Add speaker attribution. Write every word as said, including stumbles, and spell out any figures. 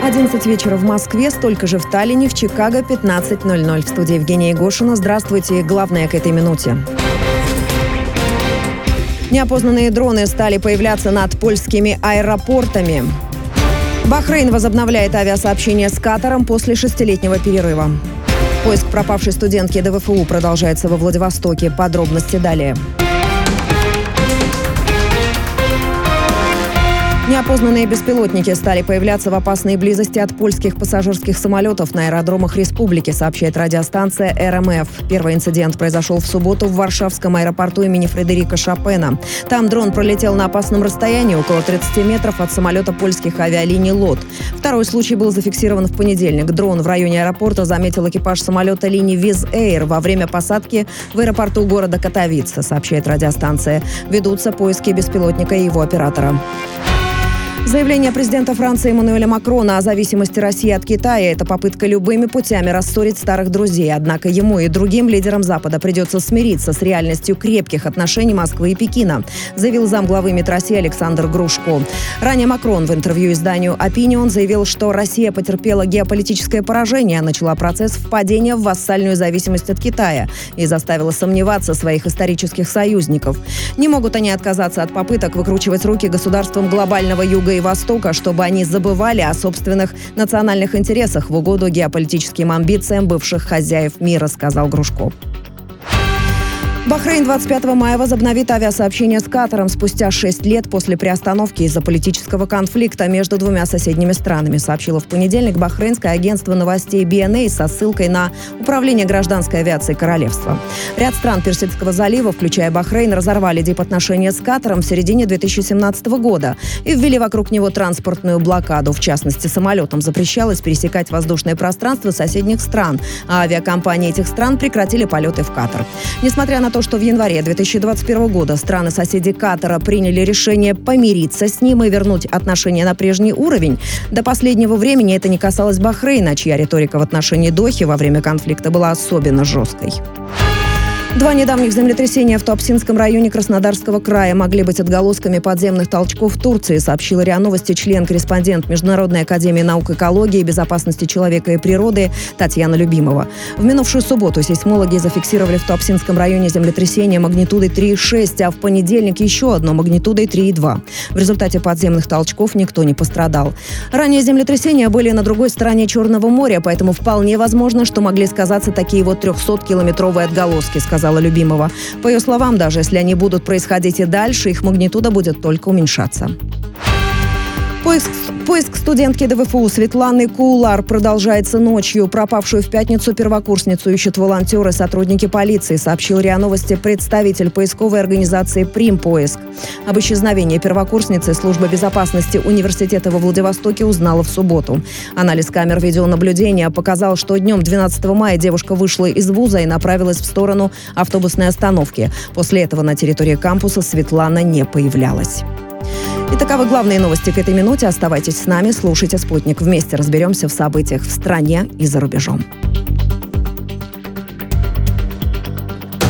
Speaker 1: одиннадцать вечера в Москве, столько же в Таллине, в Чикаго пятнадцать ноль ноль. В студии Евгения Егошина. Здравствуйте. Главное к этой минуте. Неопознанные дроны стали появляться над польскими аэропортами. Бахрейн возобновляет авиасообщение с Катаром после шестилетнего перерыва. Поиск пропавшей студентки ДВФУ продолжается во Владивостоке. Подробности далее. Неопознанные беспилотники стали появляться в опасной близости от польских пассажирских самолетов на аэродромах республики, сообщает радиостанция эр эм эф. Первый инцидент произошел в субботу в Варшавском аэропорту имени Фредерика Шопена. Там дрон пролетел на опасном расстоянии, около тридцати метров от самолета польских авиалиний «Лот». Второй случай был зафиксирован в понедельник. Дрон в районе аэропорта заметил экипаж самолета линии Виз Эйр во время посадки в аэропорту города Катовице, сообщает радиостанция. Ведутся поиски беспилотника и его оператора. Заявление президента Франции Эммануэля Макрона о зависимости России от Китая – это попытка любыми путями рассорить старых друзей. Однако ему и другим лидерам Запада придется смириться с реальностью крепких отношений Москвы и Пекина, заявил замглавы МИД России Александр Грушко. Ранее Макрон в интервью изданию «Опинион» заявил, что Россия потерпела геополитическое поражение, начала процесс впадения в вассальную зависимость от Китая и заставила сомневаться своих исторических союзников. Не могут они отказаться от попыток выкручивать руки государствам глобального юга и Востока, чтобы они забывали о собственных национальных интересах в угоду геополитическим амбициям бывших хозяев мира, сказал Грушко. Бахрейн двадцать пятого мая возобновит авиасообщение с Катаром спустя шесть лет после приостановки из-за политического конфликта между двумя соседними странами, сообщило в понедельник бахрейнское агентство новостей би эн эй со ссылкой на Управление гражданской авиации королевства. Ряд стран Персидского залива, включая Бахрейн, разорвали дипотношения с Катаром в середине две тысячи семнадцатого года и ввели вокруг него транспортную блокаду. В частности, самолетам запрещалось пересекать воздушное пространство соседних стран, а авиакомпании этих стран прекратили полеты в Катар. Несмотря на то, что в январе две тысячи двадцать первого года страны-соседи Катара приняли решение помириться с ним и вернуть отношения на прежний уровень, до последнего времени это не касалось Бахрейна, чья риторика в отношении Дохи во время конфликта была особенно жесткой. Два недавних землетрясения в Туапсинском районе Краснодарского края могли быть отголосками подземных толчков в Турции, сообщил РИА Новости член-корреспондент Международной академии наук, экологии и безопасности человека и природы Татьяна Любимова. В минувшую субботу сейсмологи зафиксировали в Туапсинском районе землетрясение магнитудой три и шесть, а в понедельник еще одно магнитудой три и два. В результате подземных толчков никто не пострадал. Ранее землетрясения были на другой стороне Черного моря, поэтому вполне возможно, что могли сказаться такие вот трехсоткилометровые отголоски, сказал сказала Любимова. По ее словам, даже если они будут происходить и дальше, их магнитуда будет только уменьшаться. Поиск, поиск студентки ДВФУ Светланы Куулар продолжается ночью. Пропавшую в пятницу первокурсницу ищут волонтеры, сотрудники полиции, сообщил РИА Новости представитель поисковой организации «Примпоиск». Об исчезновении первокурсницы служба безопасности университета во Владивостоке узнала в субботу. Анализ камер видеонаблюдения показал, что днем двенадцатого мая девушка вышла из вуза и направилась в сторону автобусной остановки. После этого на территории кампуса Светлана не появлялась. И таковы главные новости к этой минуте. Оставайтесь с нами, слушайте «Спутник». Вместе разберемся в событиях в стране и за рубежом.